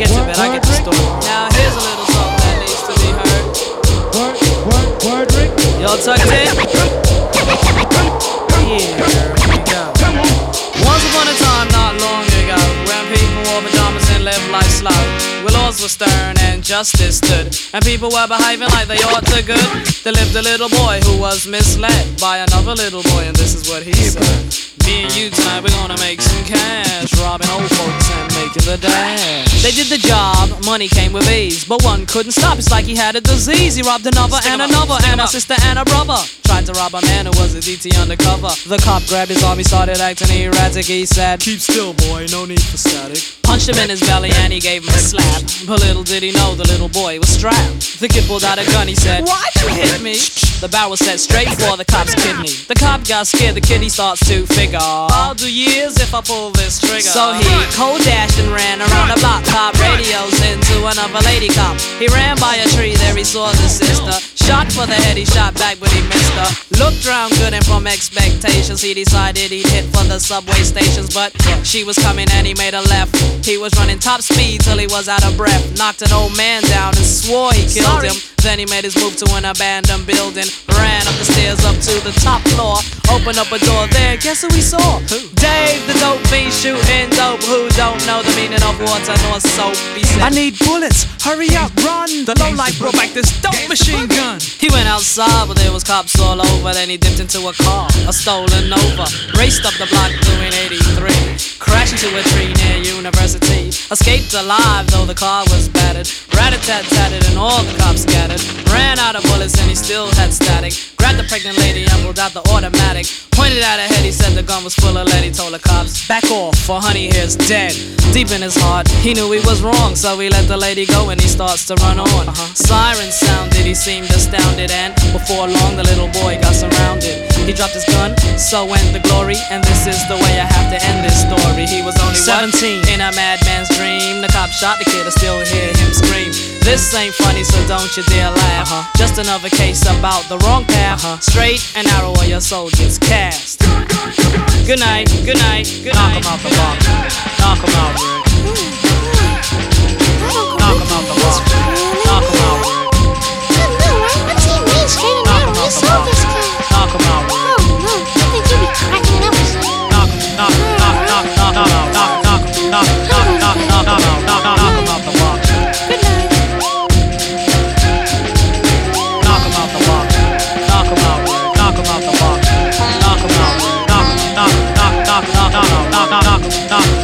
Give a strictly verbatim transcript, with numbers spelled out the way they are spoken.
get to bed, I get the story. Now here's a little something that needs to be heard. Word, word, word, Rick. Y'all tucked in? Here we go. Once upon a time, not long ago, when people wore pajamas and lived life slow, where laws were stern and justice stood, and people were behaving like they ought to good, there lived a little boy who was misled by another little boy, and this is what he said. Me and you tonight, we're gonna make some cash, robbing old folks and making the dash. They did the job, money came with ease, but one couldn't stop, it's like he had a disease. He robbed another Stick and another, and a sister and a brother. Tried to rob a man who was a D T undercover. The cop grabbed his arm, he started acting erratic. He said, "Keep still, boy, no need for static." Punched him in his belly and he gave him a slap. But little did he know the little boy was strapped. The kid pulled out a gun, he said, "Why'd you hit me?" The barrel set straight for the cop's kidney. The cop got scared, the kid he starts to figure, I'll do years if I pull this trigger. So he cold dashed and ran around the block. Cop radios into another lady cop. He ran by a tree, there he saw the sister. Shot for the head, he shot back but he missed her. Looked round good and from expectations he decided he'd hit for the subway stations. But she was coming and he made a left. He was running top speed till he was out of breath. Knocked an old man down and swore he killed Sorry. him. Then he made his move to an abandoned building. Ran up the stairs up to the top floor. Opened up a door there, guess who he saw? Who? Dave the dope fiend shooting dope. Who don't know the meaning of water nor soap? He said, "I need bullets, hurry up, run." The lowlife brought back this dope machine gun. He went outside, but there was cops all over. Then he dipped into a car, a stolen Nova. Raced up the block doing eighty-three. Crashed into a tree near University. Escaped alive, though the car was battered. Rat-a-tat-tatted and all the cops scattered. Ran out of bullets and he still had static. Grabbed the pregnant lady and pulled out the automatic. Pointed at her head, he said the gun was full of lead. He told the cops, "Back off, for honey here's dead." Deep in his heart, he knew he was wrong, so he let the lady go and he starts to run on. Uh-huh. Sirens sounded, he seemed astounded, and before long the little boy got surrounded. He dropped his gun, so went the glory, and this is the way I have to end this story. He was only seventeen, what? In a madman's dream. The cop shot the kid, I still hear him scream. This ain't funny, so don't you dare laugh. Uh-huh. Just another case about the wrong path. Uh-huh. Straight and narrow or your soul gets cast. Good night, good night, good Knock night. him out the block. Knock him out, Rick. Knock him out the block. Knock him out, Rick. Knock him out the block. Knock him out, Rick. Knock, knock, knock, knock, knock, knock, knock, knock, knock, knock, knock, knock, knock, knock, knock him out the block. Good night. Knock him out the block. Knock him out, Rick. Knock him out the block. Knock him out, Rick. Knock, knock, knock, knock, knock, knock, knock, knock, knock, knock.